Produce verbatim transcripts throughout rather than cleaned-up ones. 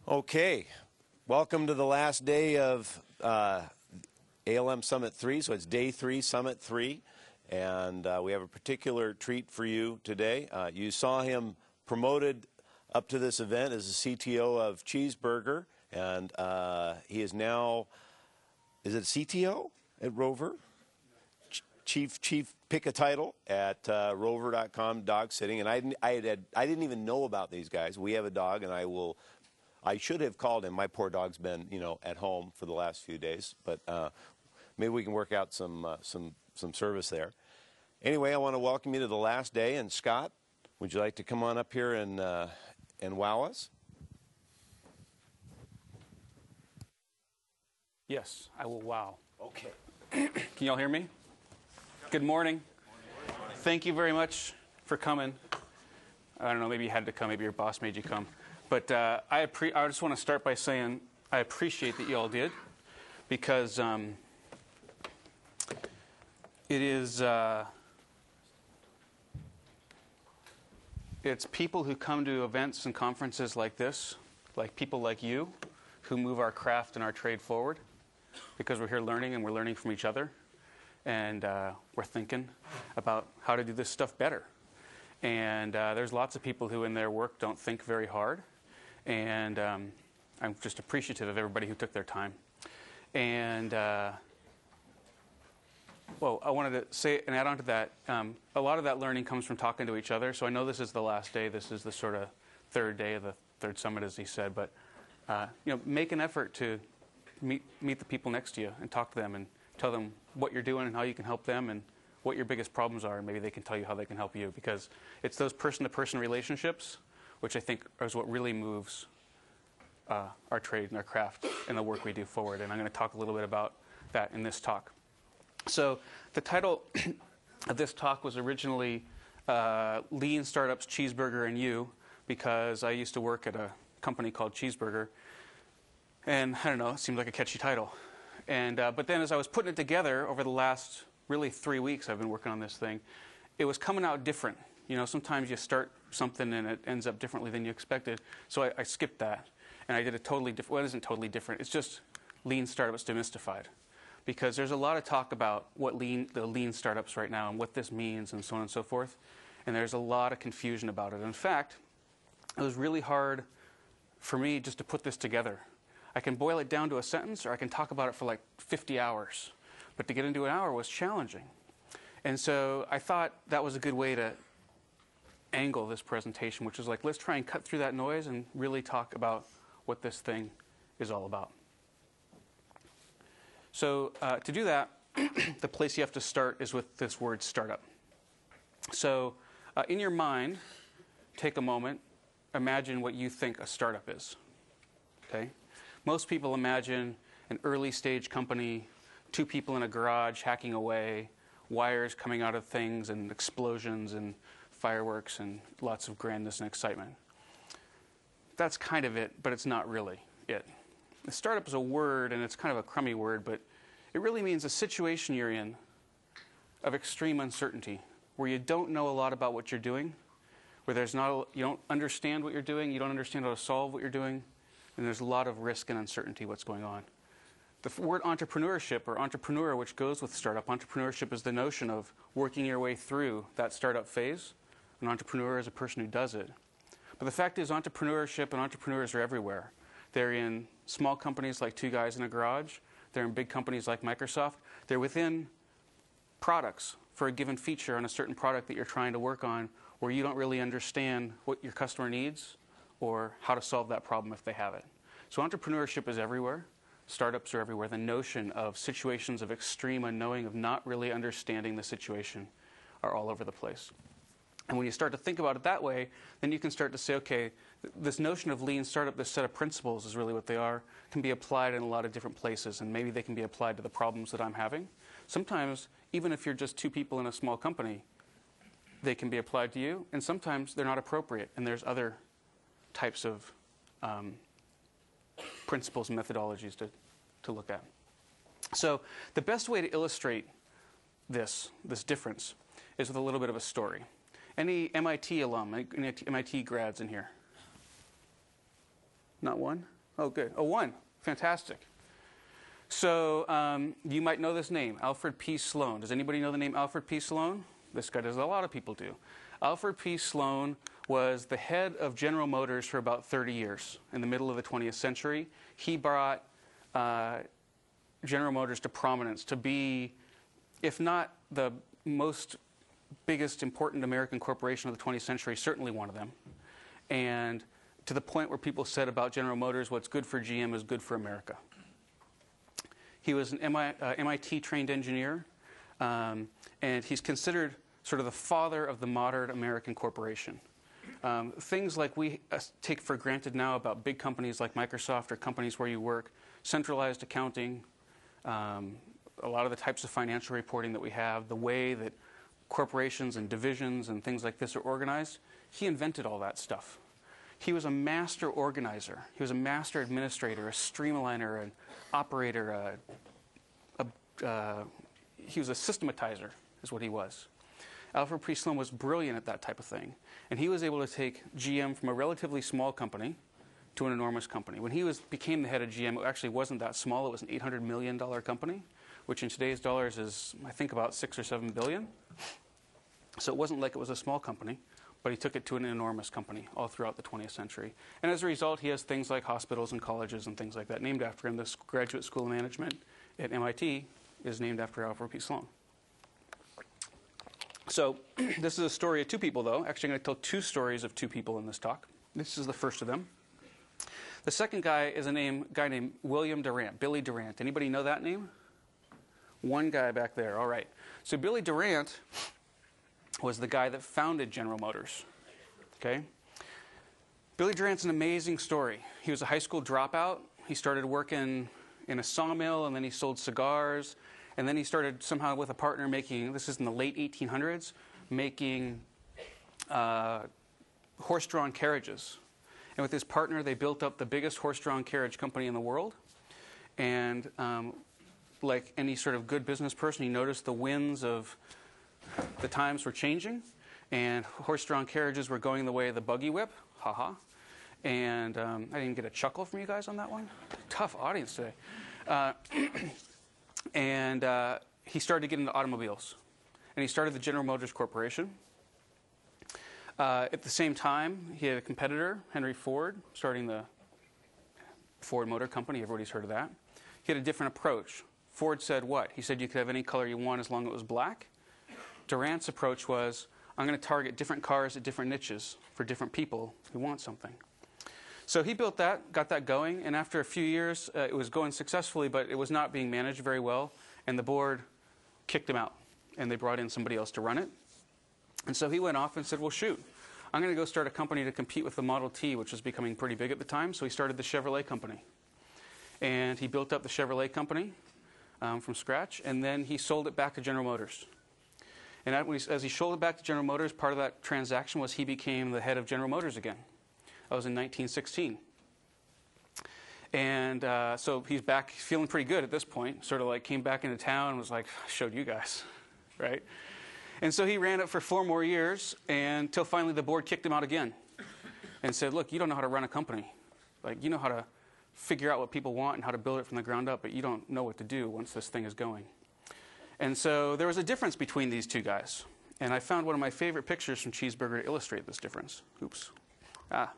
Okay, welcome to the last day of uh, A L M Summit three. So it's day three, Summit three, and uh, we have a particular treat for you today. Uh, you saw him promoted up to this event as the C T O of Cheeseburger, and uh, he is now, is it C T O at Rover? Ch Chief, Chief, pick a title at uh, rover dot com, dog sitting, and I, I, had, I didn't even know about these guys. We have a dog, and I will... I should have called him. My poor dog's been, you know, at home for the last few days, but uh, maybe we can work out some uh, some some service there. Anyway, I want to welcome you to the last day. And Scott, would you like to come on up here and uh, and wow us? Yes, I will wow. Okay. Can y'all hear me? Good morning. Thank you very much for coming. I don't know, maybe you had to come. Maybe your boss made you come. But uh, I, I just want to start by saying I appreciate that you all did, because um, it is uh, it's people who come to events and conferences like this, like people like you, who move our craft and our trade forward, because we're here learning and we're learning from each other, and uh, we're thinking about how to do this stuff better. And uh, there's lots of people who in their work don't think very hard. And um, I'm just appreciative of everybody who took their time. And, uh, well, I wanted to say and add on to that, um, a lot of that learning comes from talking to each other. So I know this is the last day. This is the sort of third day of the third summit, as he said. But, uh, you know, make an effort to meet, meet the people next to you and talk to them and tell them what you're doing and how you can help them and what your biggest problems are. And maybe they can tell you how they can help you. Because it's those person-to-person relationships which I think is what really moves uh, our trade and our craft and the work we do forward. And I'm going to talk a little bit about that in this talk. So the title of this talk was originally uh, Lean Startups, Cheeseburger, and You, because I used to work at a company called Cheeseburger. And I don't know, it seemed like a catchy title. And uh, but then as I was putting it together over the last really three weeks I've been working on this thing, it was coming out different. You know, sometimes you start something and it ends up differently than you expected. So I, I skipped that. And I did a totally different, well, it isn't totally different. It's just Lean Startups Demystified. Because there's a lot of talk about what lean, the lean startups right now and what this means and so on and so forth. And there's a lot of confusion about it. In fact, it was really hard for me just to put this together. I can boil it down to a sentence, or I can talk about it for like fifty hours. But to get into an hour was challenging. And so I thought that was a good way to angle this presentation, which is like, let's try and cut through that noise and really talk about what this thing is all about. So uh, to do that, the place you have to start is with this word startup. So uh, in your mind, take a moment, imagine what you think a startup is. Okay? Most people imagine an early stage company, two people in a garage hacking away, wires coming out of things and explosions and fireworks and lots of grandness and excitement. That's kind of it, but it's not really it. The startup is a word, and it's kind of a crummy word, but it really means a situation you're in of extreme uncertainty, where you don't know a lot about what you're doing, where there's not a, you don't understand what you're doing, you don't understand how to solve what you're doing, and there's a lot of risk and uncertainty what's going on. The word entrepreneurship, or entrepreneur, which goes with startup, entrepreneurship is the notion of working your way through that startup phase. An entrepreneur is a person who does it. But the fact is, entrepreneurship and entrepreneurs are everywhere. They're in small companies like two guys in a garage. They're in big companies like Microsoft. They're within products for a given feature on a certain product that you're trying to work on, where you don't really understand what your customer needs or how to solve that problem if they have it. So entrepreneurship is everywhere. Startups are everywhere. The notion of situations of extreme unknowing, of not really understanding the situation, are all over the place. And when you start to think about it that way, then you can start to say, okay, th this notion of lean startup, this set of principles is really what they are, can be applied in a lot of different places, and maybe they can be applied to the problems that I'm having. Sometimes, even if you're just two people in a small company, they can be applied to you, and sometimes they're not appropriate, and there's other types of um, principles and methodologies to, to look at. So the best way to illustrate this, this difference is with a little bit of a story. Any M I T alum, any M I T grads in here? Not one? Oh, good. Oh, one. Fantastic. So um, you might know this name, Alfred P. Sloan. Does anybody know the name Alfred P. Sloan? This guy does. A lot of people do. Alfred P. Sloan was the head of General Motors for about thirty years in the middle of the twentieth century. He brought uh, General Motors to prominence to be, if not the most biggest important American corporation of the twentieth century, certainly one of them. And to the point where people said about General Motors, what's good for G M is good for America. He was an uh, M I T-trained engineer, um, and he's considered sort of the father of the modern American corporation. Um, things like we uh, take for granted now about big companies like Microsoft or companies where you work, centralized accounting, um, a lot of the types of financial reporting that we have, the way that corporations and divisions and things like this are organized, he invented all that stuff. He was a master organizer. He was a master administrator, a streamliner, an operator. A, a, uh, he was a systematizer, is what he was. Alfred P. Sloan was brilliant at that type of thing. And he was able to take G M from a relatively small company to an enormous company. When he was, became the head of G M, it actually wasn't that small. It was an eight hundred million dollar company, which in today's dollars is, I think, about six or seven billion. So it wasn't like it was a small company. But he took it to an enormous company all throughout the twentieth century. And as a result, he has things like hospitals and colleges and things like that named after him. The Graduate School of Management at M I T is named after Alfred P. Sloan. So this is a story of two people, though. Actually, I'm going to tell two stories of two people in this talk. This is the first of them. The second guy is a name, guy named William Durant, Billy Durant. Anybody know that name? One guy back there. All right. So Billy Durant was the guy that founded General Motors. Okay? Billy Durant's an amazing story. He was a high school dropout. He started working in a sawmill, and then he sold cigars, and then he started somehow with a partner making, this is in the late eighteen hundreds, making uh, horse-drawn carriages. And with his partner, they built up the biggest horse-drawn carriage company in the world. And um, like any sort of good business person, he noticed the winds of the times were changing, and horse-drawn carriages were going the way of the buggy whip. Ha-ha. And um, I didn't get a chuckle from you guys on that one. Tough audience today. Uh, and uh, he started to get into automobiles. And he started the General Motors Corporation. Uh, at the same time, he had a competitor, Henry Ford, starting the Ford Motor Company. Everybody's heard of that. He had a different approach. Ford said what? He said you could have any color you want as long as it was black. Durant's approach was, I'm going to target different cars at different niches for different people who want something. So he built that, got that going, and after a few years, uh, it was going successfully, but it was not being managed very well, and the board kicked him out, and they brought in somebody else to run it. And so he went off and said, well, shoot, I'm going to go start a company to compete with the Model T, which was becoming pretty big at the time, so he started the Chevrolet Company. And he built up the Chevrolet Company um, from scratch, and then he sold it back to General Motors. And as he sold it back to General Motors, part of that transaction was he became the head of General Motors again. That was in nineteen sixteen. And uh, so he's back feeling pretty good at this point, sort of like came back into town and was like, I showed you guys, right? And so he ran it for four more years until finally the board kicked him out again and said, look, you don't know how to run a company. Like, you know how to figure out what people want and how to build it from the ground up, but you don't know what to do once this thing is going. And so there was a difference between these two guys. And I found one of my favorite pictures from Cheeseburger to illustrate this difference. Oops. Ah.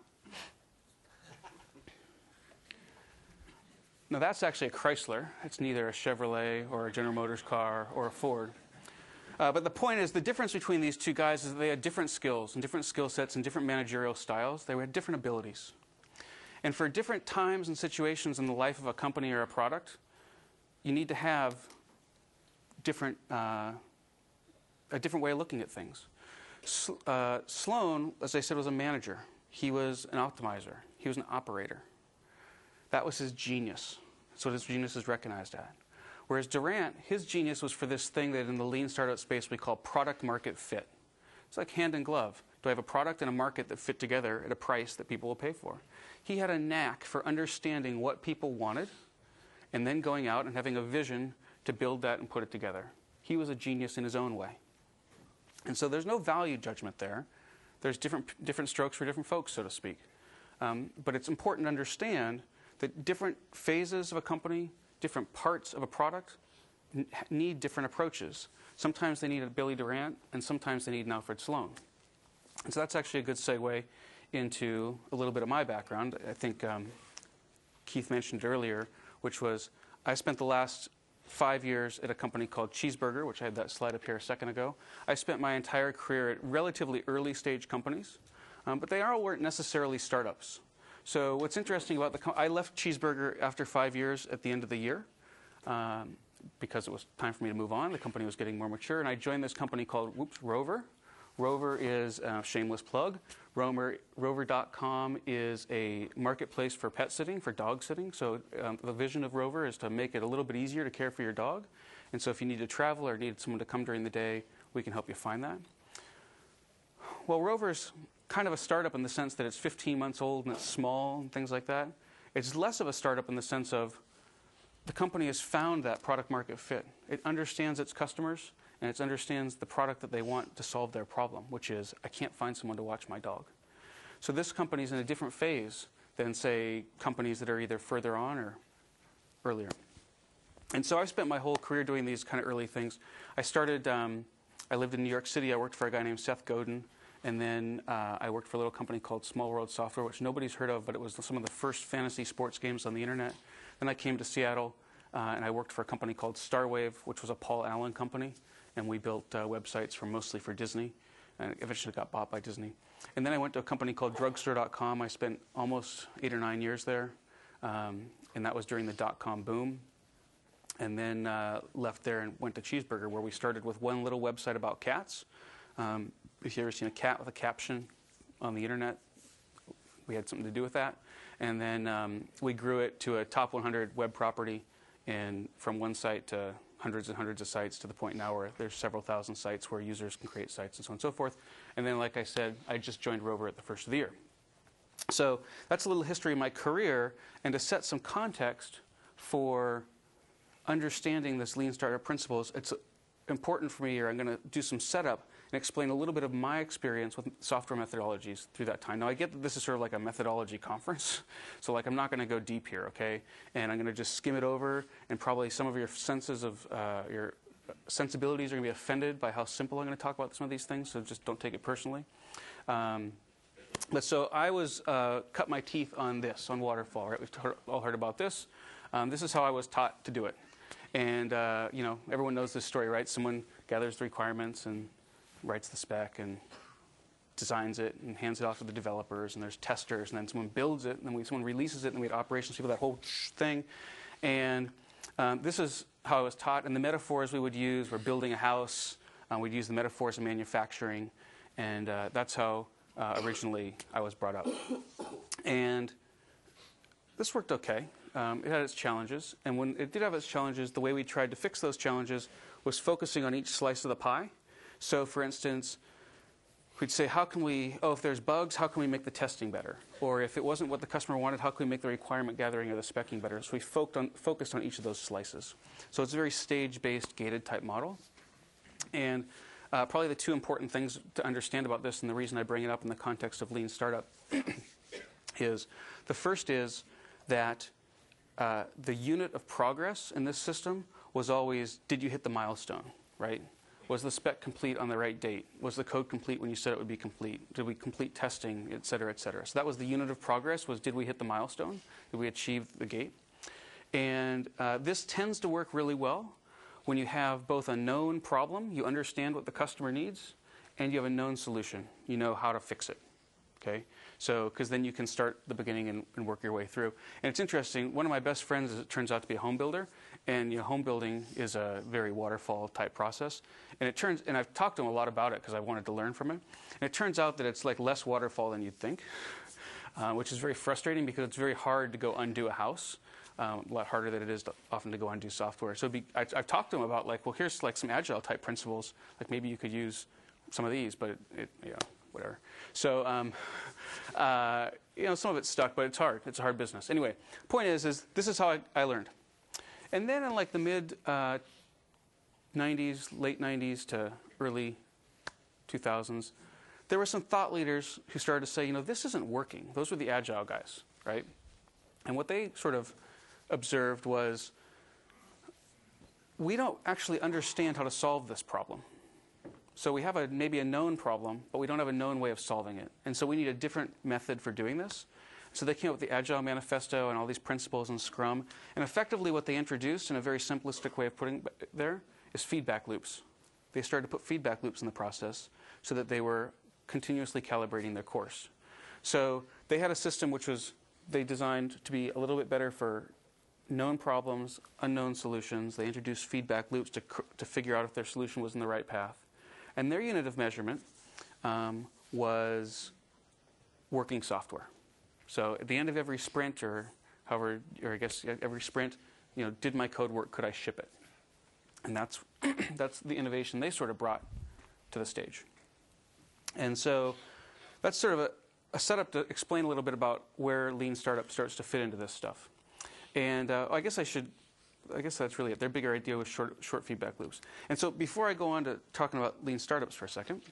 Now that's actually a Chrysler. It's neither a Chevrolet or a General Motors car or a Ford. Uh, but the point is, the difference between these two guys is that they had different skills and different skill sets and different managerial styles. They had different abilities. And for different times and situations in the life of a company or a product, you need to have different, uh, a different way of looking at things. S uh, Sloan, as I said, was a manager. He was an optimizer. He was an operator. That was his genius. That's what his genius is recognized at. Whereas Durant, his genius was for this thing that in the lean startup space we call product market fit. It's like hand in glove. Do I have a product and a market that fit together at a price that people will pay for? He had a knack for understanding what people wanted and then going out and having a vision to build that and put it together. He was a genius in his own way. And so there's no value judgment there. There's different, different strokes for different folks, so to speak. Um, but it's important to understand that different phases of a company, different parts of a product n- need different approaches. Sometimes they need a Billy Durant, and sometimes they need an Alfred Sloan. And so that's actually a good segue into a little bit of my background. I think um, Keith mentioned earlier, which was I spent the last five years at a company called Cheeseburger, which I had that slide up here a second ago. I spent my entire career at relatively early stage companies, um, but they all weren't necessarily startups. So what's interesting about the com- I left Cheeseburger after five years at the end of the year um, because it was time for me to move on. The company was getting more mature, and I joined this company called whoops, Rover. Rover is a shameless plug. Rover, Rover dot com is a marketplace for pet sitting, for dog sitting. So um, the vision of Rover is to make it a little bit easier to care for your dog. And so if you need to travel or need someone to come during the day, we can help you find that. Well, Rover's kind of a startup in the sense that it's fifteen months old and it's small and things like that. It's less of a startup in the sense of the company has found that product market fit. It understands its customers, and it understands the product that they want to solve their problem, which is, I can't find someone to watch my dog. So this company's in a different phase than, say, companies that are either further on or earlier. And so I spent my whole career doing these kind of early things. I started, um, I lived in New York City. I worked for a guy named Seth Godin. And then uh, I worked for a little company called Small World Software, which nobody's heard of, but it was some of the first fantasy sports games on the internet. Then I came to Seattle, uh, and I worked for a company called Starwave, which was a Paul Allen company. And we built uh, websites for mostly for Disney, and eventually got bought by Disney. And then I went to a company called drugstore dot com. I spent almost eight or nine years there, um, and that was during the dot-com boom. And then uh, left there and went to Cheeseburger, where we started with one little website about cats. Um, if you've ever seen a cat with a caption on the internet, we had something to do with that. And then um, we grew it to a top one hundred web property, and from one site to hundreds and hundreds of sites, to the point now where there's several thousand sites where users can create sites and so on and so forth. And then, like I said, I just joined Rover at the first of the year. So that's a little history of my career, and to set some context for understanding this lean startup principles, it's important for me here. I'm going to do some setup and explain a little bit of my experience with software methodologies through that time. Now, I get that this is sort of like a methodology conference, so like I'm not going to go deep here, okay? And I'm going to just skim it over, and probably some of your senses of uh, your sensibilities are going to be offended by how simple I'm going to talk about some of these things, so just don't take it personally. Um, but so I was uh, cut my teeth on this, on waterfall, right? We've heard, all heard about this. Um, this is how I was taught to do it. And, uh, you know, everyone knows this story, right? Someone gathers the requirements and writes the spec and designs it and hands it off to the developers, and there's testers, and then someone builds it, and then we, someone releases it, and then we had operations people, that whole thing. And um, this is how I was taught. And the metaphors we would use were building a house. Uh, we'd use the metaphors of manufacturing. And uh, that's how uh, originally I was brought up. And this worked okay. Um, it had its challenges. And when it did have its challenges, the way we tried to fix those challenges was focusing on each slice of the pie. So, for instance, we'd say, how can we, oh, if there's bugs, how can we make the testing better? Or if it wasn't what the customer wanted, how can we make the requirement gathering or the speccing better? So we focused on, focused on each of those slices. So it's a very stage-based, gated type model. And uh, probably the two important things to understand about this, and the reason I bring it up in the context of lean startup, is the first is that uh, the unit of progress in this system was always, did you hit the milestone, right? Was the spec complete on the right date? Was the code complete when you said it would be complete? Did we complete testing, et cetera, et cetera? So that was the unit of progress, was did we hit the milestone? Did we achieve the gate? And uh, this tends to work really well when you have both a known problem, you understand what the customer needs, and you have a known solution. You know how to fix it, okay? So, because then you can start the beginning and, and work your way through. And it's interesting, one of my best friends, is, it turns out to be a home builder. And you know, home building is a very waterfall type process. And it turns, and I've talked to him a lot about it because I wanted to learn from him. And it turns out that it's like less waterfall than you'd think, uh, which is very frustrating because it's very hard to go undo a house. Um, a lot harder than it is to, often to go undo software. So it'd be, I, I've talked to him about like, well, here's like some agile type principles. Like maybe you could use some of these, but it, it you know, whatever. So um, uh, you know, some of it's stuck, but it's hard. It's a hard business. Anyway, point is, is this is how I, I learned. And then in like the mid uh, nineties, late nineties to early two thousands, there were some thought leaders who started to say, you know, this isn't working. Those were the agile guys, right? And what they sort of observed was, we don't actually understand how to solve this problem. So we have a, maybe a known problem, but we don't have a known way of solving it. And so we need a different method for doing this. So they came up with the Agile Manifesto and all these principles in Scrum. And effectively what they introduced, in a very simplistic way of putting it there, is feedback loops. They started to put feedback loops in the process so that they were continuously calibrating their course. So they had a system which was they designed to be a little bit better for known problems, unknown solutions. They introduced feedback loops to, to figure out if their solution was in the right path. And their unit of measurement um, was working software. So at the end of every sprint, or however, or I guess every sprint, you know, did my code work? Could I ship it? And that's that's the innovation they sort of brought to the stage. And so that's sort of a, a setup to explain a little bit about where Lean Startup starts to fit into this stuff. And uh, I guess I should. I guess that's really it. Their bigger idea was short, short feedback loops. And so before I go on to talking about Lean Startups for a second,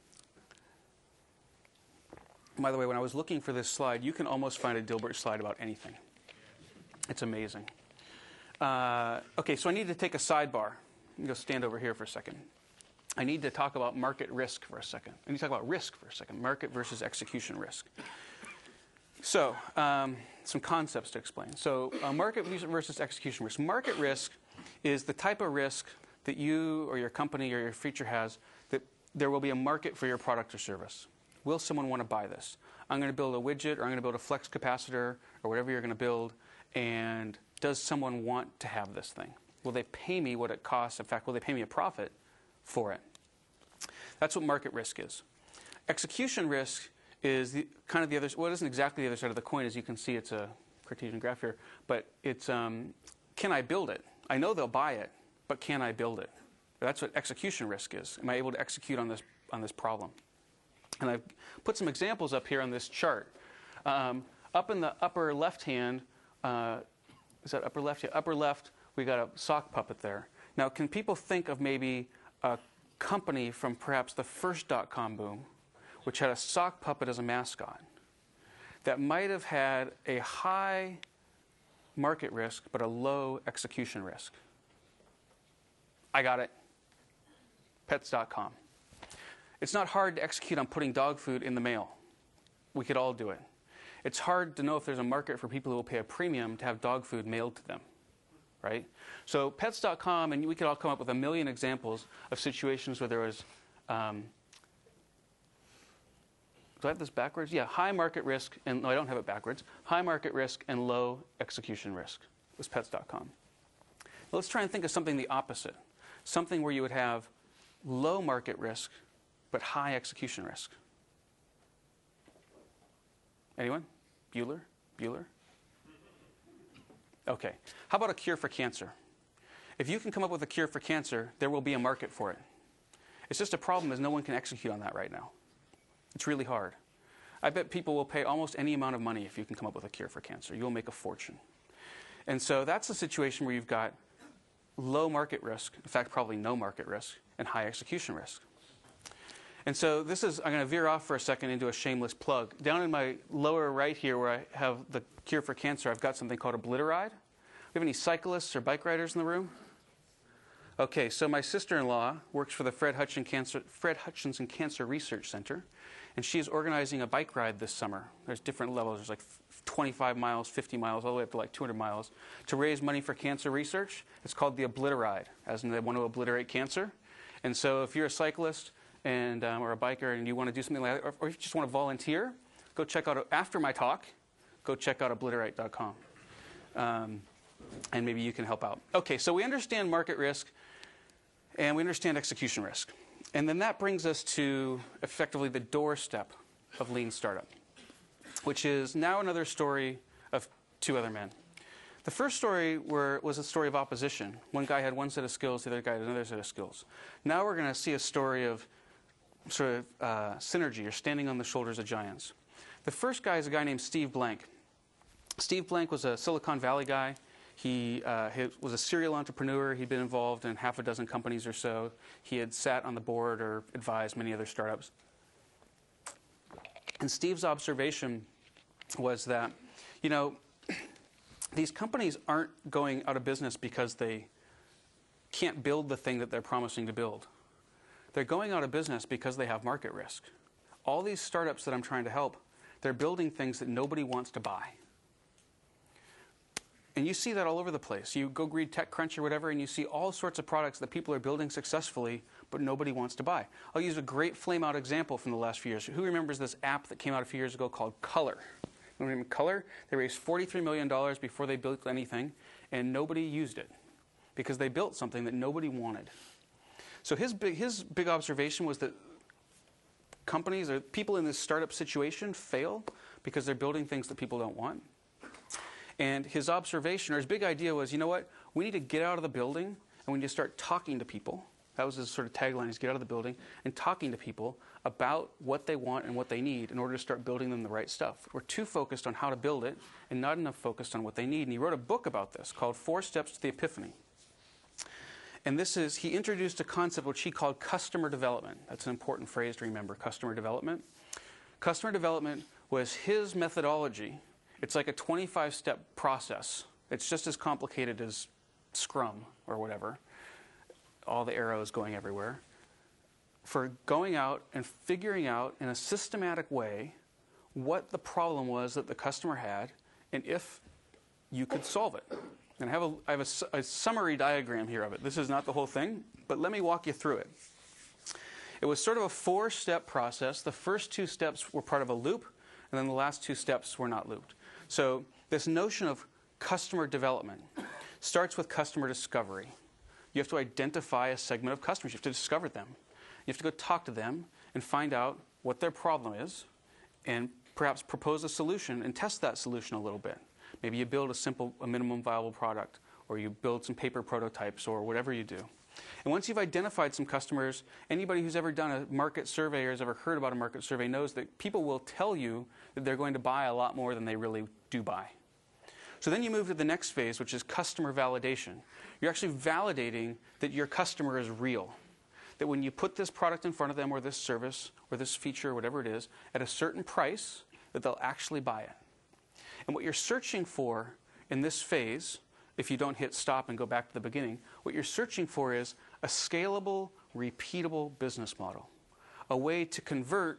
by the way, when I was looking for this slide, you can almost find a Dilbert slide about anything. It's amazing. Uh, okay, so I need to take a sidebar. I'm going to stand over here for a second. I need to talk about market risk for a second. I need to talk about risk for a second, market versus execution risk. So, um, some concepts to explain. So, uh, market versus execution risk. Market risk is the type of risk that you or your company or your feature has that there will be a market for your product or service. Will someone want to buy this? I'm going to build a widget, or I'm going to build a flex capacitor, or whatever you're going to build, and does someone want to have this thing? Will they pay me what it costs? In fact, will they pay me a profit for it? That's what market risk is. Execution risk is the, kind of the other, well, it isn't exactly the other side of the coin. As you can see, it's a Cartesian graph here. But it's, um, can I build it? I know they'll buy it, but can I build it? That's what execution risk is. Am I able to execute on this, on this problem? And I've put some examples up here on this chart. Um, up in the upper left hand, uh, is that upper left? Yeah, upper left, we got a sock puppet there. Now, can people think of maybe a company from perhaps the first dot-com boom, which had a sock puppet as a mascot, that might have had a high market risk but a low execution risk? I got it. Pets dot com. It's not hard to execute on putting dog food in the mail. We could all do it. It's hard to know if there's a market for people who will pay a premium to have dog food mailed to them, right? So Pets dot com, and we could all come up with a million examples of situations where there was, um, do I have this backwards? Yeah, high market risk, and no, I don't have it backwards. High market risk and low execution risk was Pets dot com. Let's try and think of something the opposite. Something where you would have low market risk but high execution risk. Anyone? Bueller? Bueller? Okay. How about a cure for cancer? If you can come up with a cure for cancer, there will be a market for it. It's just a problem is no one can execute on that right now. It's really hard. I bet people will pay almost any amount of money if you can come up with a cure for cancer. You'll make a fortune. And so that's a situation where you've got low market risk, in fact, probably no market risk, and high execution risk. And so this is, I'm going to veer off for a second into a shameless plug. Down in my lower right here where I have the cure for cancer, I've got something called Obliteride. We have any cyclists or bike riders in the room? Okay, so my sister-in-law works for the Fred Hutchinson Cancer, Fred Hutchinson Cancer Research Center, and she's organizing a bike ride this summer. There's different levels. There's like twenty-five miles, fifty miles, all the way up to like two hundred miles, to raise money for cancer research. It's called the Obliteride, as in they want to obliterate cancer. And so if you're a cyclist and um, or a biker and you want to do something like that, or, or if you just want to volunteer, go check out, after my talk, go check out obliterate dot com. Um, and maybe you can help out. Okay, so we understand market risk, and we understand execution risk. And then that brings us to effectively the doorstep of Lean Startup, which is now another story of two other men. The first story were, was a story of opposition. One guy had one set of skills, the other guy had another set of skills. Now we're going to see a story of sort of uh, synergy, or standing on the shoulders of giants. The first guy is a guy named Steve Blank. Steve Blank was a Silicon Valley guy. He, uh, he was a serial entrepreneur. He'd been involved in half a dozen companies or so. He had sat on the board or advised many other startups. And Steve's observation was that, you know, these companies aren't going out of business because they can't build the thing that they're promising to build. They're going out of business because they have market risk. All these startups that I'm trying to help, they're building things that nobody wants to buy. And you see that all over the place. You go read TechCrunch or whatever, and you see all sorts of products that people are building successfully, but nobody wants to buy. I'll use a great flame-out example from the last few years. Who remembers this app that came out a few years ago called Color? Remember Color? They raised forty-three million dollars before they built anything, and nobody used it because they built something that nobody wanted. So his big, his big observation was that companies or people in this startup situation fail because they're building things that people don't want. And his observation, or his big idea was, you know what? We need to get out of the building, and we need to start talking to people. That was his sort of tagline, is get out of the building and talking to people about what they want and what they need in order to start building them the right stuff. We're too focused on how to build it and not enough focused on what they need. And he wrote a book about this called Four Steps to the Epiphany. And this is, he introduced a concept which he called customer development. That's an important phrase to remember, customer development. Customer development was his methodology. It's like a twenty-five step process. It's just as complicated as Scrum or whatever. All the arrows going everywhere. For going out and figuring out in a systematic way what the problem was that the customer had and if you could solve it. And I have, a, I have a, a summary diagram here of it. This is not the whole thing, but let me walk you through it. It was sort of a four-step process. The first two steps were part of a loop, and then the last two steps were not looped. So this notion of customer development starts with customer discovery. You have to identify a segment of customers. You have to discover them. You have to go talk to them and find out what their problem is and perhaps propose a solution and test that solution a little bit. Maybe you build a simple, a minimum viable product, or you build some paper prototypes, or whatever you do. And once you've identified some customers, anybody who's ever done a market survey or has ever heard about a market survey knows that people will tell you that they're going to buy a lot more than they really do buy. So then you move to the next phase, which is customer validation. You're actually validating that your customer is real. That when you put this product in front of them, or this service, or this feature, or whatever it is, at a certain price, that they'll actually buy it. And what you're searching for in this phase, if you don't hit stop and go back to the beginning, what you're searching for is a scalable, repeatable business model. A way to convert,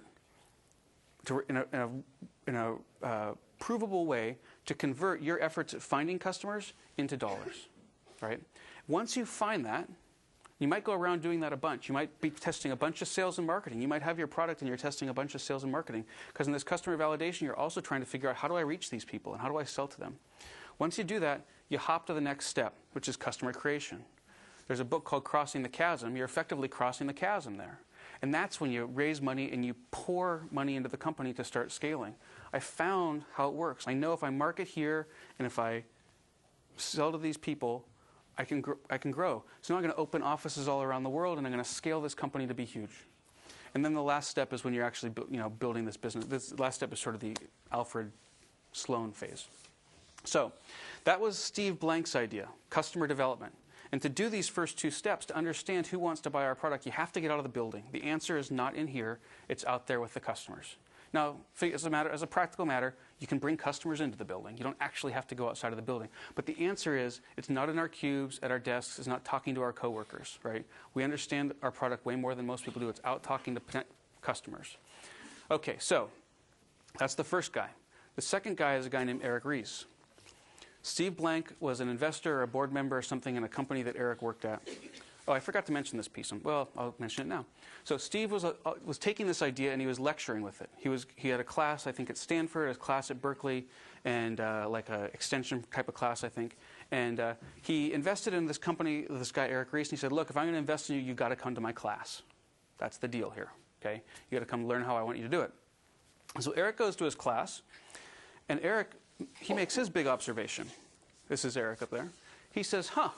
to, in a, in a, in a uh, provable way, to convert your efforts at finding customers into dollars. Right? Once you find that, you might go around doing that a bunch. You might be testing a bunch of sales and marketing. You might have your product and you're testing a bunch of sales and marketing. Because in this customer validation, you're also trying to figure out, how do I reach these people and how do I sell to them? Once you do that, you hop to the next step, which is customer creation. There's a book called Crossing the Chasm. You're effectively crossing the chasm there. And that's when you raise money and you pour money into the company to start scaling. I found how it works. I know if I market here and if I sell to these people, I can, gr I can grow. So now I'm going to open offices all around the world, and I'm going to scale this company to be huge. And then the last step is when you're actually you know, building this business. This last step is sort of the Alfred Sloan phase. So that was Steve Blank's idea, customer development. And to do these first two steps, to understand who wants to buy our product, you have to get out of the building. The answer is not in here. It's out there with the customers. Now, as a, matter, as a practical matter, you can bring customers into the building. You don't actually have to go outside of the building. But the answer is, it's not in our cubes, at our desks. It's not talking to our coworkers, right? We understand our product way more than most people do. It's out talking to customers. Okay, so that's the first guy. The second guy is a guy named Eric Ries. Steve Blank was an investor or a board member or something in a company that Eric worked at. Oh, I forgot to mention this piece. Well, I'll mention it now. So Steve was, a, uh, was taking this idea and he was lecturing with it. He, was, he had a class, I think, at Stanford, a class at Berkeley, and uh, like an extension type of class, I think. And uh, he invested in this company, this guy, Eric Ries, and he said, look, if I'm going to invest in you, you've got to come to my class. That's the deal here, okay? You've got to come learn how I want you to do it. So Eric goes to his class, and Eric, he makes his big observation. This is Eric up there. He says, huh,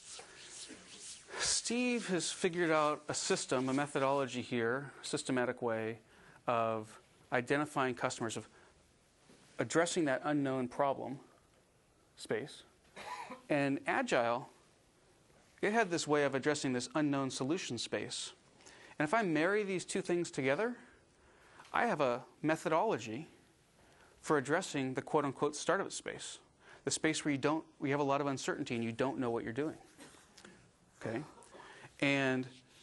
Steve has figured out a system, a methodology here, a systematic way of identifying customers, of addressing that unknown problem space. And Agile, it had this way of addressing this unknown solution space. And if I marry these two things together, I have a methodology for addressing the quote-unquote startup space. the space where you don't, we have a lot of uncertainty and you don't know what you're doing. Okay? And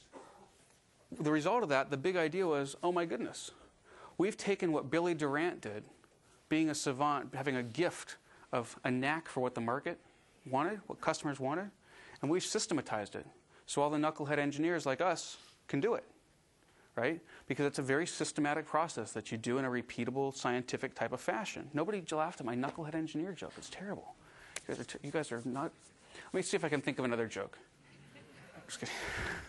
the result of that, the big idea was, oh my goodness, we've taken what Billy Durant did, being a savant, having a gift of a knack for what the market wanted, what customers wanted, and we've systematized it. So all the knucklehead engineers like us can do it, right? Because it's a very systematic process that you do in a repeatable, scientific type of fashion. Nobody laughed at my knucklehead engineer joke. It's terrible. You guys are, t you guys are not... Let me see if I can think of another joke. Just kidding.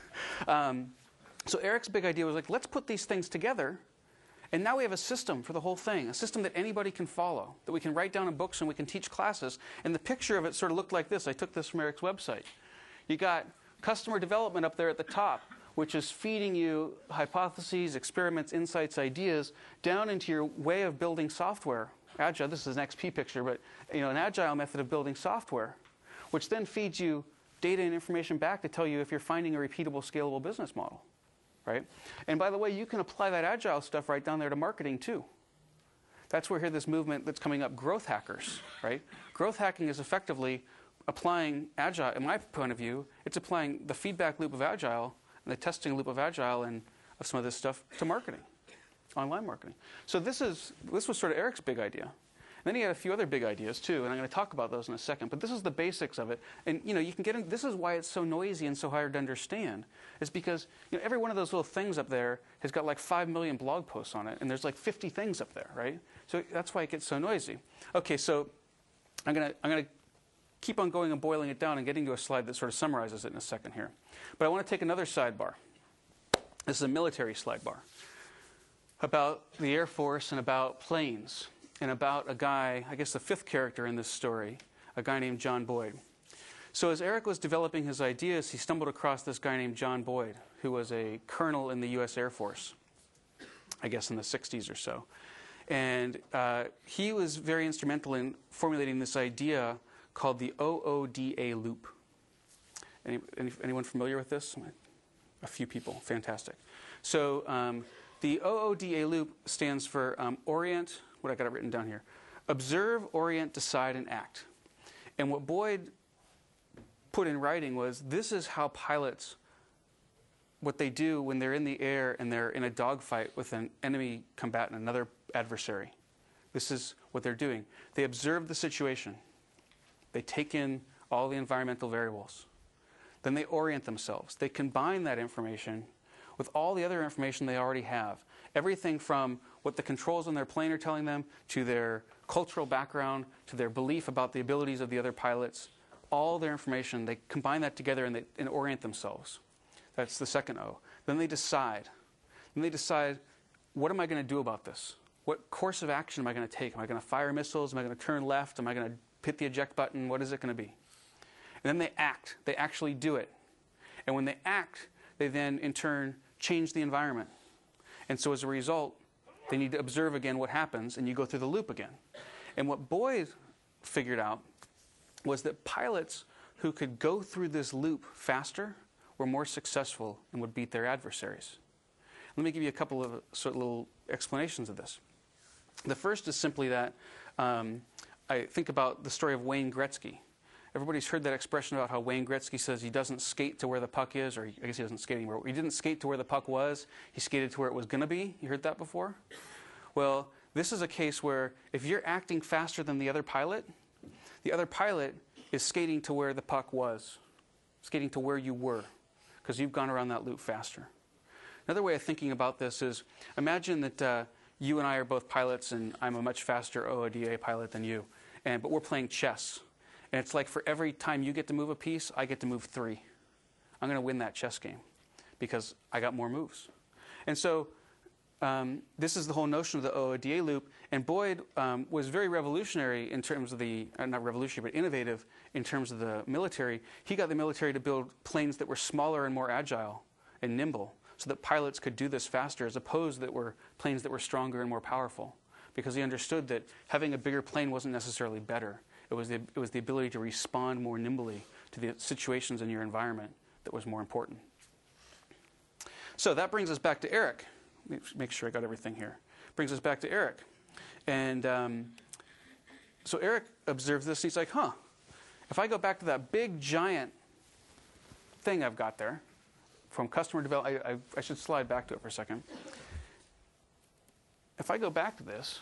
Um, so Eric's big idea was like, let's put these things together, and now we have a system for the whole thing, a system that anybody can follow, that we can write down in books and we can teach classes. And the picture of it sort of looked like this. I took this from Eric's website. You got customer development up there at the top, which is feeding you hypotheses, experiments, insights, ideas, down into your way of building software. Agile, this is an X P picture, but you know, an agile method of building software, which then feeds you data and information back to tell you if you're finding a repeatable, scalable business model. Right? And by the way, you can apply that agile stuff right down there to marketing too. That's where here this movement that's coming up, growth hackers, right? Growth hacking is effectively applying agile, in my point of view, it's applying the feedback loop of agile and the testing loop of agile and of some of this stuff to marketing, online marketing. So this is this was sort of Eric's big idea. And then he had a few other big ideas too, and I'm going to talk about those in a second. But this is the basics of it. And you know, you can get in, this is why it's so noisy and so hard to understand. Is because you know, every one of those little things up there has got like five million blog posts on it, and there's like fifty things up there, right? So that's why it gets so noisy. Okay, so I'm going to I'm going to keep on going and boiling it down and getting to a slide that sort of summarizes it in a second here. But I want to take another sidebar. This is a military sidebar about the Air Force and about planes, and about a guy, I guess the fifth character in this story, a guy named John Boyd. So as Eric was developing his ideas, he stumbled across this guy named John Boyd, who was a colonel in the U S Air Force, I guess in the sixties or so. And uh, he was very instrumental in formulating this idea called the O O D A loop. Any, any, anyone familiar with this? A few people. Fantastic. So um, the O O D A loop stands for um, orient, what I got it written down here, observe, orient, decide, and act. And what Boyd put in writing was, this is how pilots, what they do when they're in the air and they're in a dogfight with an enemy combatant, another adversary. This is what they're doing. They observe the situation. They take in all the environmental variables. Then they orient themselves. They combine that information with all the other information they already have. Everything from what the controls on their plane are telling them, to their cultural background, to their belief about the abilities of the other pilots, all their information, they combine that together and they and orient themselves. That's the second O. Then they decide. Then they decide, what am I going to do about this? What course of action am I going to take? Am I going to fire missiles? Am I going to turn left? Am I going to hit the eject button? What is it going to be? And then they act. They actually do it. And when they act, they then, in turn, change the environment. And so as a result, they need to observe again what happens, and you go through the loop again. And what Boyd figured out was that pilots who could go through this loop faster were more successful and would beat their adversaries. Let me give you a couple of sort of little explanations of this. The first is simply that um, I think about the story of Wayne Gretzky. Everybody's heard that expression about how Wayne Gretzky says he doesn't skate to where the puck is, or I guess he doesn't skate anymore. He didn't skate to where the puck was. He skated to where it was going to be. You heard that before? Well, this is a case where if you're acting faster than the other pilot, the other pilot is skating to where the puck was, skating to where you were, because you've gone around that loop faster. Another way of thinking about this is, imagine that uh, you and I are both pilots, and I'm a much faster O O D A pilot than you, and but we're playing chess. And it's like for every time you get to move a piece, I get to move three. I'm going to win that chess game because I got more moves. And so um, this is the whole notion of the O O D A loop. And Boyd um, was very revolutionary in terms of the, uh, not revolutionary, but innovative in terms of the military. He got the military to build planes that were smaller and more agile and nimble so that pilots could do this faster, as opposed that were planes that were stronger and more powerful. Because he understood that having a bigger plane wasn't necessarily better. It was, the, it was the ability to respond more nimbly to the situations in your environment that was more important. So that brings us back to Eric. Let me make sure I got everything here. Brings us back to Eric. And um, so Eric observes this, and he's like, huh, if I go back to that big, giant thing I've got there from customer development, I, I, I should slide back to it for a second. If I go back to this,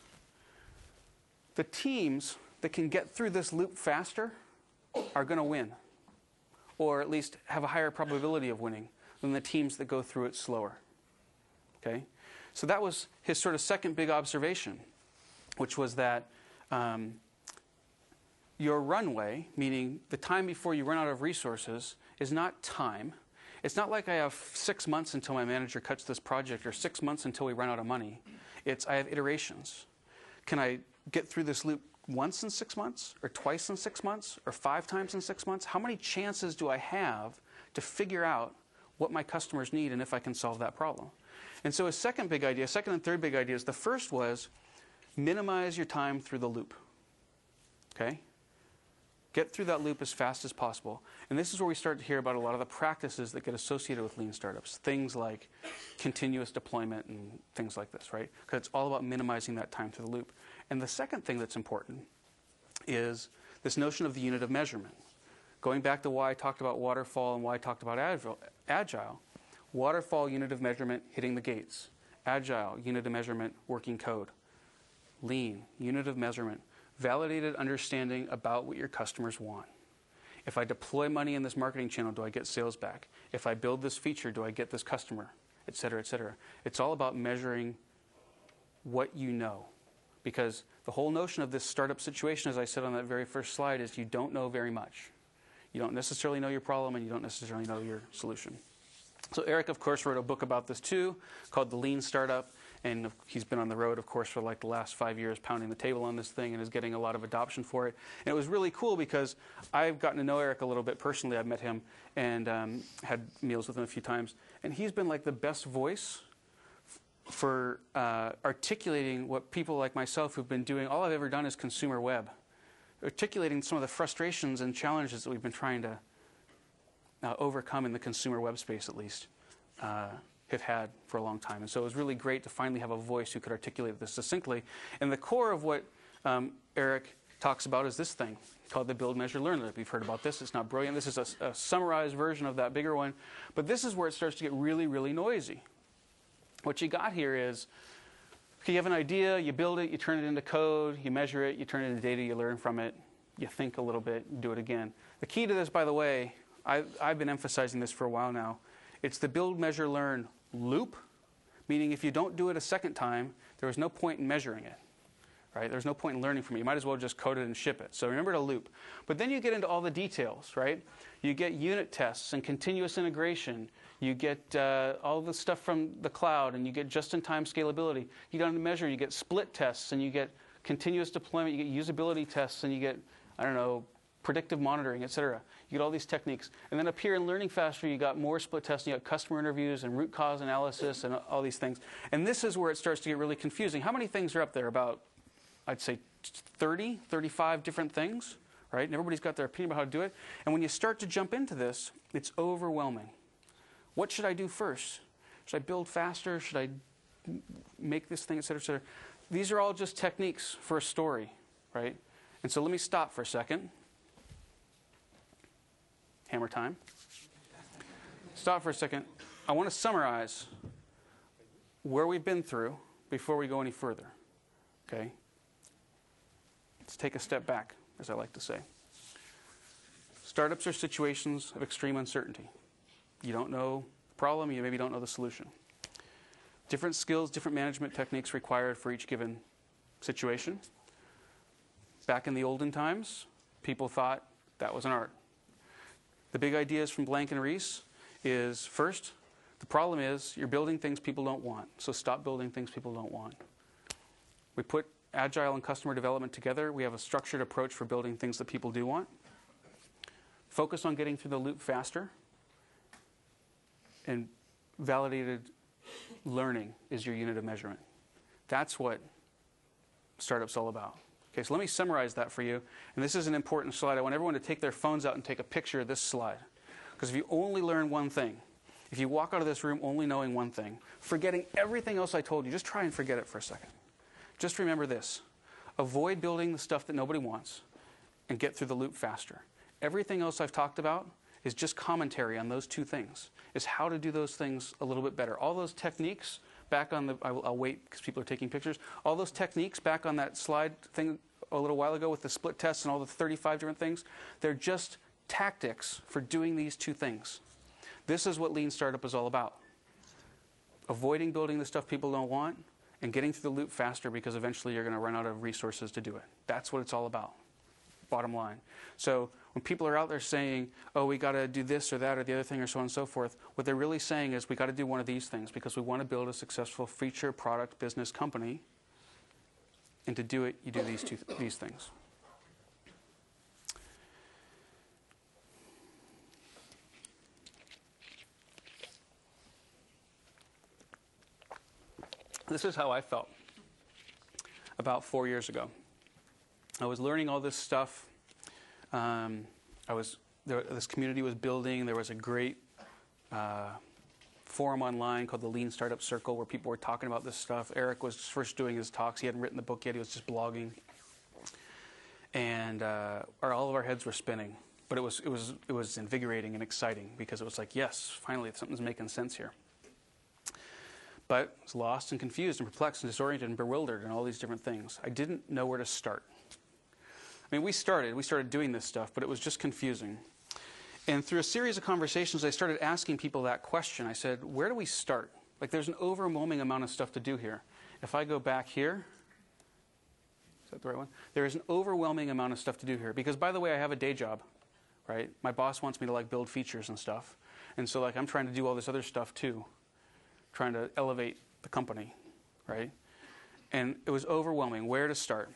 the teams that can get through this loop faster are going to win, or at least have a higher probability of winning than the teams that go through it slower. Okay? So that was his sort of second big observation, which was that um, your runway, meaning the time before you run out of resources, is not time. It's not like I have six months until my manager cuts this project or six months until we run out of money. It's I have iterations. Can I get through this loop once in six months or twice in six months or five times in six months? How many chances do I have to figure out what my customers need and if I can solve that problem? And so his second big idea, second and third big ideas, the first was minimize your time through the loop. Okay? Get through that loop as fast as possible. And this is where we start to hear about a lot of the practices that get associated with lean startups. Things like continuous deployment and things like this, right? Because it's all about minimizing that time through the loop. And the second thing that's important is this notion of the unit of measurement. Going back to why I talked about waterfall and why I talked about agile, agile. Waterfall, unit of measurement, hitting the gates. Agile, unit of measurement, working code. Lean, unit of measurement, validated understanding about what your customers want. If I deploy money in this marketing channel, do I get sales back? If I build this feature, do I get this customer? Et cetera, et cetera. It's all about measuring what you know. Because the whole notion of this startup situation, as I said on that very first slide, is you don't know very much. You don't necessarily know your problem, and you don't necessarily know your solution. So Eric, of course, wrote a book about this too, called The Lean Startup. And he's been on the road, of course, for like the last five years, pounding the table on this thing and is getting a lot of adoption for it. And it was really cool because I've gotten to know Eric a little bit personally. I've met him and um, had meals with him a few times. And he's been like the best voice for uh, articulating what people like myself who've been doing, all I've ever done is consumer web, articulating some of the frustrations and challenges that we've been trying to uh, overcome in the consumer web space, at least. Uh, have had for a long time. And so it was really great to finally have a voice who could articulate this succinctly. And the core of what um, Eric talks about is this thing called the Build, Measure, Learn Loop. You've heard about this. It's not brilliant. This is a, a summarized version of that bigger one. But this is where it starts to get really, really noisy. What you got here is, okay, you have an idea, you build it, you turn it into code, you measure it, you turn it into data, you learn from it, you think a little bit, you do it again. The key to this, by the way, I, I've been emphasizing this for a while now. It's the Build, Measure, Learn loop, meaning if you don't do it a second time, there was no point in measuring it. Right? There's no point in learning from it. You might as well just code it and ship it. So remember to loop. But then you get into all the details, right? You get unit tests and continuous integration. You get uh, all the stuff from the cloud, and you get just-in-time scalability. You get on the measure, you get split tests, and you get continuous deployment, you get usability tests, and you get, I don't know, predictive monitoring, et cetera. You get all these techniques. And then up here in Learning Faster, you got more split testing, you got customer interviews and root cause analysis and all these things. And this is where it starts to get really confusing. How many things are up there? About, I'd say, thirty, thirty-five different things, right? And everybody's got their opinion about how to do it. And when you start to jump into this, it's overwhelming. What should I do first? Should I build faster? Should I make this thing, et cetera, et cetera? These are all just techniques for a story, right? And so let me stop for a second. Hammer time. Stop for a second. I want to summarize where we've been through before we go any further. Okay? Let's take a step back, as I like to say. Startups are situations of extreme uncertainty. You don't know the problem, you maybe don't know the solution. Different skills, different management techniques required for each given situation. Back in the olden times, people thought that was an art. The big ideas from Blank and Reese is, first, the problem is you're building things people don't want, so stop building things people don't want. We put Agile and customer development together. We have a structured approach for building things that people do want. Focus on getting through the loop faster. And validated learning is your unit of measurement. That's what startup's all about. Okay, so let me summarize that for you. And this is an important slide. I want everyone to take their phones out and take a picture of this slide. Because if you only learn one thing, if you walk out of this room only knowing one thing, forgetting everything else I told you, just try and forget it for a second. Just remember this. avoid building the stuff that nobody wants, and get through the loop faster. Everything else I've talked about is just commentary on those two things, is how to do those things a little bit better. All those techniques back on the, I'll, I'll wait because people are taking pictures, all those techniques back on that slide thing a little while ago with the split tests and all the thirty-five different things, they're just tactics for doing these two things. This is what Lean Startup is all about. Avoiding building the stuff people don't want and getting through the loop faster because eventually you're going to run out of resources to do it. That's what it's all about, bottom line. So when people are out there saying, oh, we got to do this or that or the other thing or so on and so forth, what they're really saying is we got to do one of these things because we want to build a successful feature, product, business company. And to do it, you do these two th- these things. This is how I felt about four years ago. I was learning all this stuff. Um, I was there, this community was building. There was a great uh, forum online called the Lean Startup Circle where people were talking about this stuff. Eric was first doing his talks. He hadn't written the book yet. He was just blogging. And uh, our, all of our heads were spinning. But it was, it was, it was invigorating and exciting because it was like, yes, finally something's making sense here. But I was lost and confused and perplexed and disoriented and bewildered and all these different things. I didn't know where to start. I mean, we started. We started doing this stuff, but it was just confusing. And through a series of conversations, I started asking people that question. I said, where do we start? Like, there's an overwhelming amount of stuff to do here. If I go back here, is that the right one? There is an overwhelming amount of stuff to do here. Because, by the way, I have a day job, right? My boss wants me to, like, build features and stuff. And so, like, I'm trying to do all this other stuff, too. Trying to elevate the company, right? And it was overwhelming. Where to start?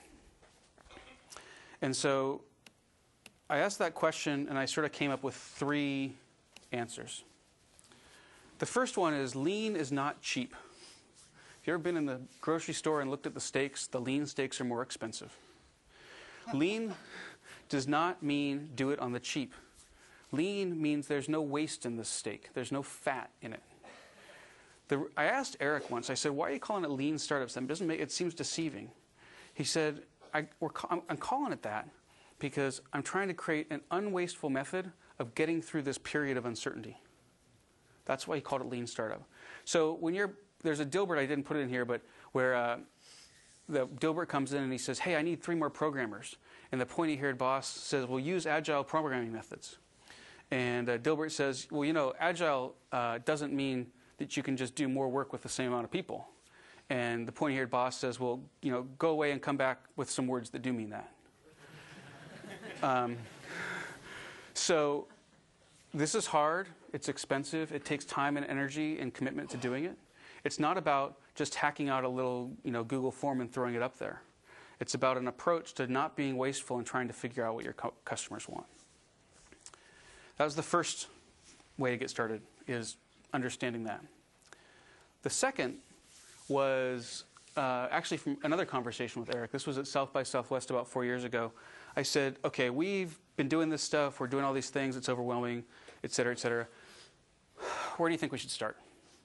And so I asked that question, and I sort of came up with three answers. The first one is lean is not cheap. If you've ever been in the grocery store and looked at the steaks, the lean steaks are more expensive. Lean does not mean do it on the cheap. Lean means there's no waste in this steak. There's no fat in it. The, I asked Eric once, I said, why are you calling it Lean Startups? That doesn't make, it seems deceiving. He said, I, we're, I'm, I'm calling it that because I'm trying to create an unwasteful method of getting through this period of uncertainty. That's why he called it Lean Startup. So when you're, there's a Dilbert, I didn't put it in here, but where uh, the Dilbert comes in and he says, hey, I need three more programmers. And the pointy-haired boss says, well, use agile programming methods. And uh, Dilbert says, well, you know, agile uh, doesn't mean that you can just do more work with the same amount of people. And the pointy-haired boss says, well, you know, go away and come back with some words that do mean that. um, so this is hard. It's expensive. It takes time and energy and commitment to doing it. It's not about just hacking out a little, you know, Google form and throwing it up there. It's about an approach to not being wasteful and trying to figure out what your cu- customers want. That was the first way to get started, is understanding that. The second was uh, actually from another conversation with Eric. This was at South by Southwest about four years ago. I said, okay, we've been doing this stuff. We're doing all these things. It's overwhelming, et cetera, et cetera. Where do you think we should start?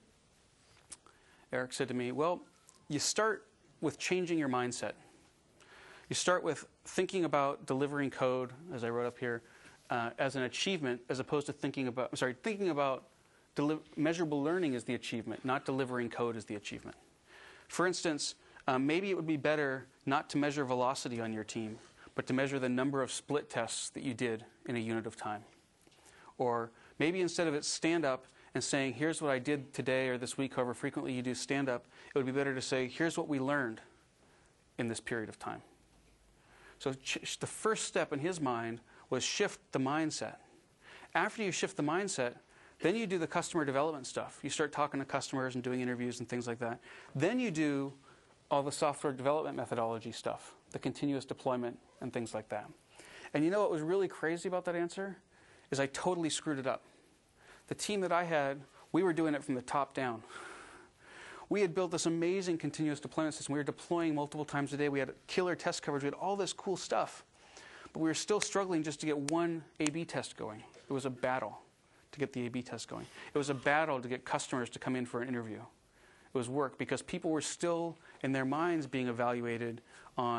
Eric said to me, well, you start with changing your mindset. You start with thinking about delivering code, as I wrote up here, uh, as an achievement, as opposed to thinking about, I'm sorry, thinking about Deli- measurable learning is the achievement, not delivering code is the achievement. For instance, um, maybe it would be better not to measure velocity on your team, but to measure the number of split tests that you did in a unit of time. Or maybe instead of it stand up and saying, here's what I did today or this week, however frequently you do stand up, it would be better to say, here's what we learned in this period of time. So ch- the first step in his mind was shift the mindset. After you shift the mindset, then you do the customer development stuff. You start talking to customers and doing interviews and things like that. Then you do all the software development methodology stuff, the continuous deployment and things like that. And you know what was really crazy about that answer? Is I totally screwed it up. The team that I had, we were doing it from the top down. We had built this amazing continuous deployment system. We were deploying multiple times a day. We had killer test coverage. We had all this cool stuff. But we were still struggling just to get one A B test going. It was a battle to get the A B test going. It was a battle to get customers to come in for an interview. It was work because people were still, in their minds, being evaluated on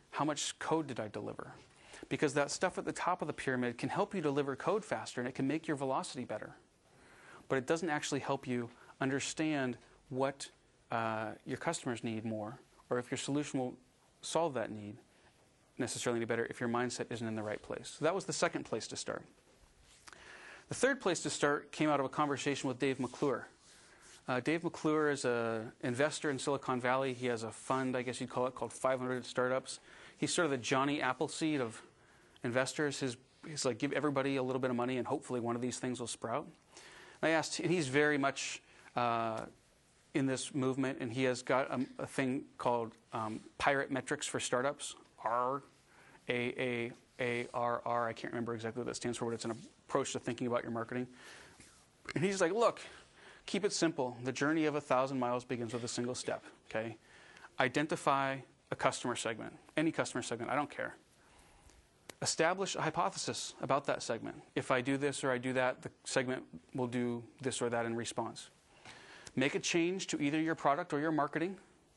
How much code did I deliver? Because that stuff at the top of the pyramid can help you deliver code faster, and it can make your velocity better. But it doesn't actually help you understand what uh, your customers need more, or if your solution will solve that need necessarily any better if your mindset isn't in the right place. So that was the second place to start. The third place to start came out of a conversation with Dave McClure. Uh, Dave McClure is an investor in Silicon Valley. He has a fund, I guess you'd call it, called five hundred Startups. He's sort of the Johnny Appleseed of investors. His, he's like, give everybody a little bit of money and hopefully one of these things will sprout. And I asked, and he's very much uh, in this movement, and he has got a, a thing called um, Pirate Metrics for Startups, R A A A R R. I can't remember exactly what that stands for, but it's an approach to thinking about your marketing. And he's like, look, keep it simple. The journey of a thousand miles begins with a single step, okay? Identify a customer segment, any customer segment, I don't care. Establish a hypothesis about that segment. If I do this or I do that, the segment will do this or that in response. Make a change to either your product or your marketing.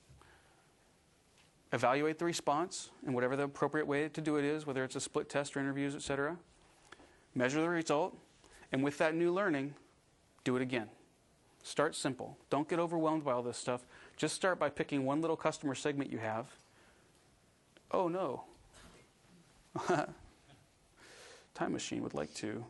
Evaluate the response in whatever the appropriate way to do it is, whether it's a split test or interviews, et cetera. Measure the result, and with that new learning, do it again. Start simple. Don't get overwhelmed by all this stuff. Just start by picking one little customer segment you have. Oh, no. Time Machine would like to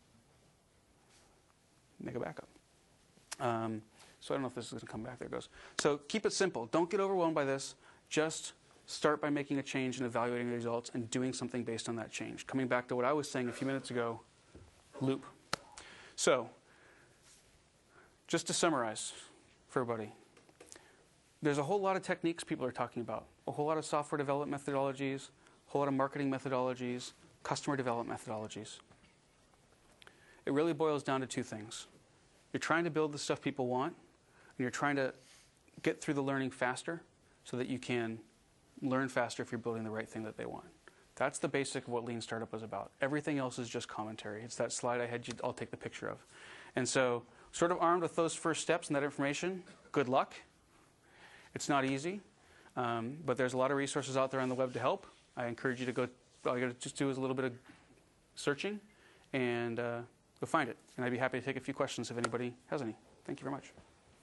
make a backup. Um, so I don't know if this is going to come back. There it goes. So keep it simple. Don't get overwhelmed by this. Just start by making a change and evaluating the results and doing something based on that change. Coming back to what I was saying a few minutes ago, loop. So just to summarize for everybody, there's a whole lot of techniques people are talking about, a whole lot of software development methodologies, a whole lot of marketing methodologies, customer development methodologies. It really boils down to two things. You're trying to build the stuff people want, and you're trying to get through the learning faster so that you can learn faster if you're building the right thing that they want. That's the basic of what Lean Startup is about. Everything else is just commentary. It's that slide I had you all take the picture of. And so, sort of armed with those first steps and that information, good luck. It's not easy, um, but there's a lot of resources out there on the web to help. I encourage you to go, all you got to just do is a little bit of searching and uh, go find it. And I'd be happy to take a few questions if anybody has any. Thank you very much.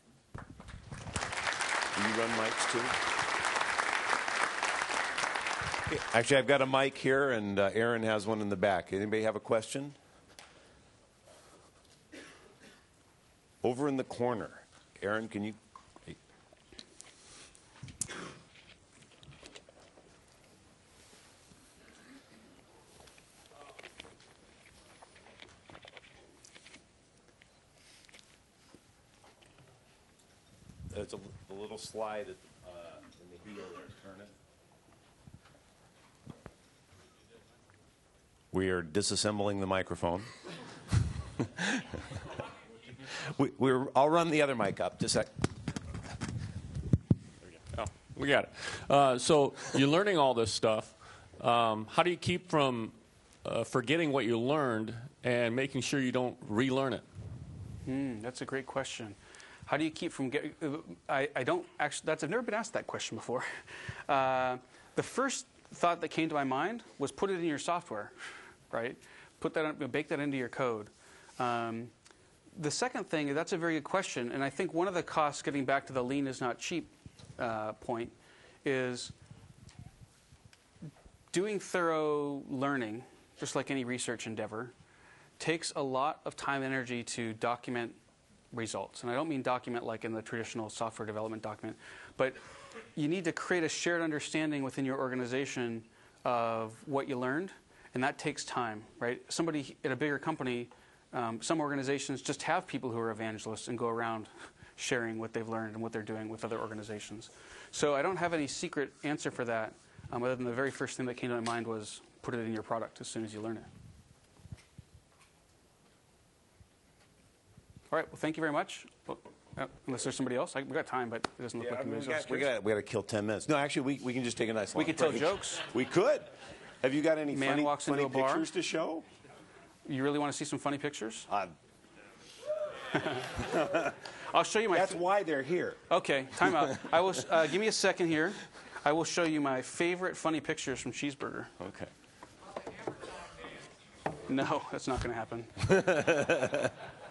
Do you run mics too? Actually, I've got a mic here, and uh, Aaron has one in the back. Anybody have a question? Over in the corner. Aaron, can you? There's a, a little slide at the, uh, in the heel there. Turn it. We are disassembling the microphone. we, we're, I'll run the other mic up. Just a sec. Oh, we got it. Uh, so you're learning all this stuff. Um, how do you keep from uh, forgetting what you learned and making sure you don't relearn it? Mm, that's a great question. How do you keep from getting? I, I don't actually. That's I've never been asked that question before. Uh, the first thought that came to my mind was put it in your software, right? Put that, bake that into your code. Um, the second thing, that's a very good question, and I think one of the costs, getting back to the lean is not cheap uh, point, is doing thorough learning, just like any research endeavor, takes a lot of time and energy to document results. And I don't mean document like in the traditional software development document, but you need to create a shared understanding within your organization of what you learned, and that takes time, right? Somebody in a bigger company, um, some organizations just have people who are evangelists and go around sharing what they've learned and what they're doing with other organizations. So I don't have any secret answer for that, um, other than the very first thing that came to my mind was put it in your product as soon as you learn it. All right, well, thank you very much. Well, uh, unless there's somebody else. I, we got time, but it doesn't look Yeah, like I mean, anybody we else. got, we got we got to kill ten minutes. No, actually, we, we can just take a nice. We long could tell break. jokes. We could. Have you got any Man funny, walks funny into a bar. pictures to show? You really want to see some funny pictures? Uh, I'll show you my. that's why they're here. Okay, time out. I will. Uh, give me a second here. I will show you my favorite funny pictures from Cheeseburger. Okay. No, that's not going to happen.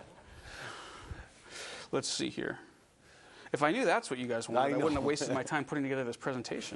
Let's see here. If I knew that's what you guys wanted, I, I wouldn't have wasted my time putting together this presentation.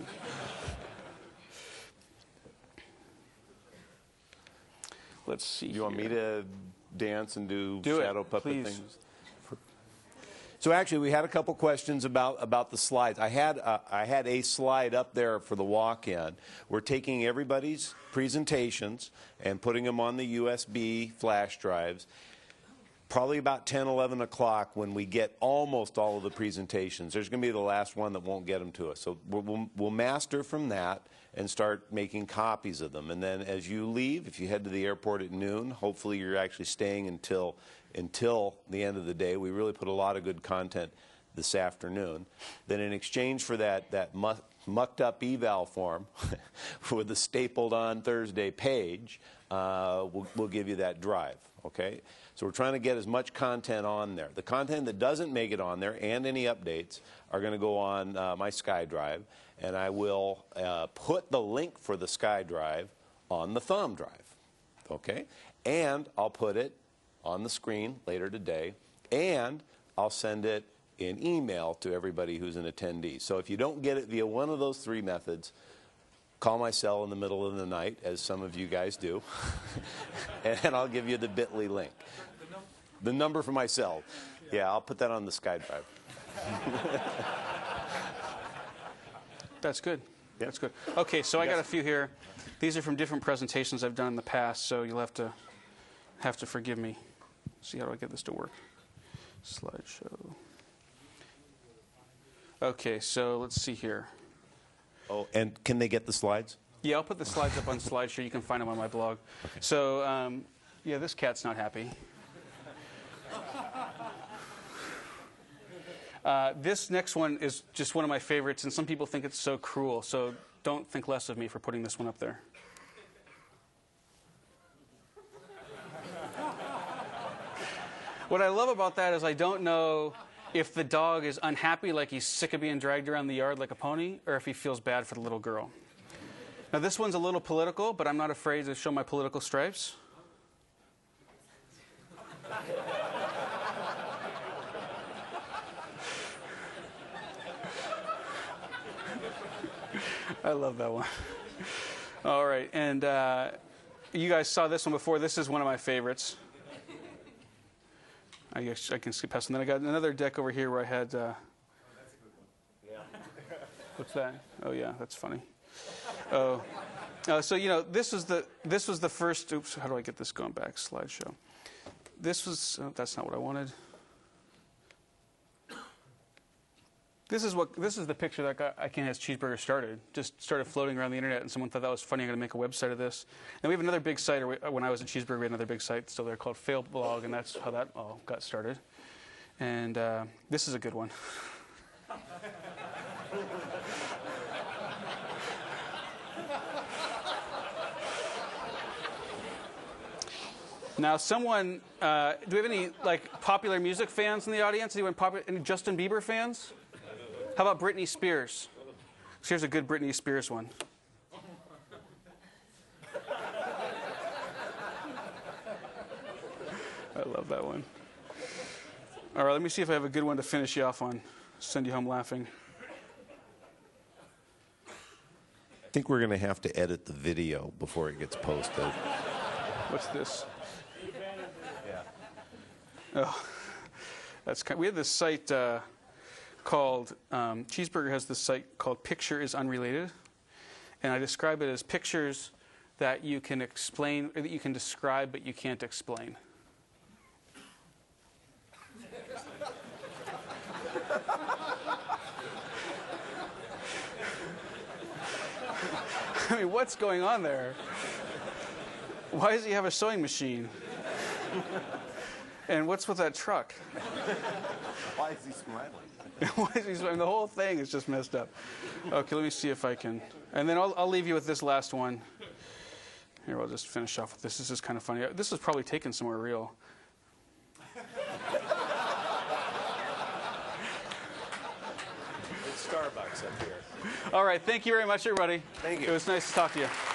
Let's see. You want here. me to dance and do, do shadow it, puppet please. things? So actually, we had a couple questions about, about the slides. I had uh, I had a slide up there for the walk-in. We're taking everybody's presentations and putting them on the U S B flash drives. Probably about ten, eleven o'clock when we get almost all of the presentations. There's going to be the last one that won't get them to us. So we'll, we'll, we'll master from that and start making copies of them. And then as you leave, if you head to the airport at noon, hopefully you're actually staying until until the end of the day. We really put a lot of good content this afternoon. Then in exchange for that, that muck, mucked up eval form with the stapled on Thursday page, uh, we'll, we'll give you that drive, okay? So we're trying to get as much content on there. The content that doesn't make it on there and any updates are going to go on uh, my SkyDrive, and I will uh, put the link for the SkyDrive on the thumb drive, okay? And I'll put it on the screen later today, and I'll send it in email to everybody who's an attendee. So if you don't get it via one of those three methods, call my cell in the middle of the night, as some of you guys do, and I'll give you the bit dot L Y link. The number for my cell. Yeah, I'll put that on the SkyDrive. That's good. Yeah. That's good. Okay, so I Yes. got a few here. These are from different presentations I've done in the past, so you'll have to have to forgive me. See, how do I get this to work? Slideshow. Okay, so let's see here. Oh, and can they get the slides? Yeah, I'll put the slides up on SlideShare. You can find them on my blog. Okay. So, um, yeah, this cat's not happy. Uh, this next one is just one of my favorites, and some people think it's so cruel, so don't think less of me for putting this one up there. What I love about that is I don't know if the dog is unhappy, like he's sick of being dragged around the yard like a pony, or if he feels bad for the little girl. Now, this one's a little political, but I'm not afraid to show my political stripes. I love that one. All right, and uh, you guys saw this one before. This is one of my favorites. I guess I can skip past. And then I got another deck over here where I had. Uh, what's that? Oh yeah, that's funny. Oh, uh, so you know this was the this was the first. Oops, how do I get this going back? Slideshow. This was. Oh, that's not what I wanted. This is what this is the picture that got I Can't Has Cheeseburger started. Just started floating around the internet, and someone thought that was funny. I'm going to make a website of this. And we have another big site. Or when I was at Cheeseburger, we had another big site still there called Failblog, and that's how that all got started. And uh, this is a good one. Now, someone, uh, do we have any like popular music fans in the audience? Anyone popular? Any Justin Bieber fans? How about Britney Spears? So here's a good Britney Spears one. I love that one. All right, let me see if I have a good one to finish you off on. Send you home laughing. I think we're going to have to edit the video before it gets posted. What's this? Yeah. Oh, that's kind. We had this site uh, called um, Cheeseburger has this site called Picture is Unrelated, and I describe it as pictures that you can explain or that you can describe but you can't explain. I mean, what's going on there? Why does he have a sewing machine? And what's with that truck? Why is he smiling? Why is he smiling? The whole thing is just messed up. Okay, let me see if I can. And then I'll, I'll leave you with this last one. Here, I'll just finish off with this. This is kind of funny. This was probably taken somewhere real. It's Starbucks up here. All right. Thank you very much, everybody. Thank you. It was nice to talk to you.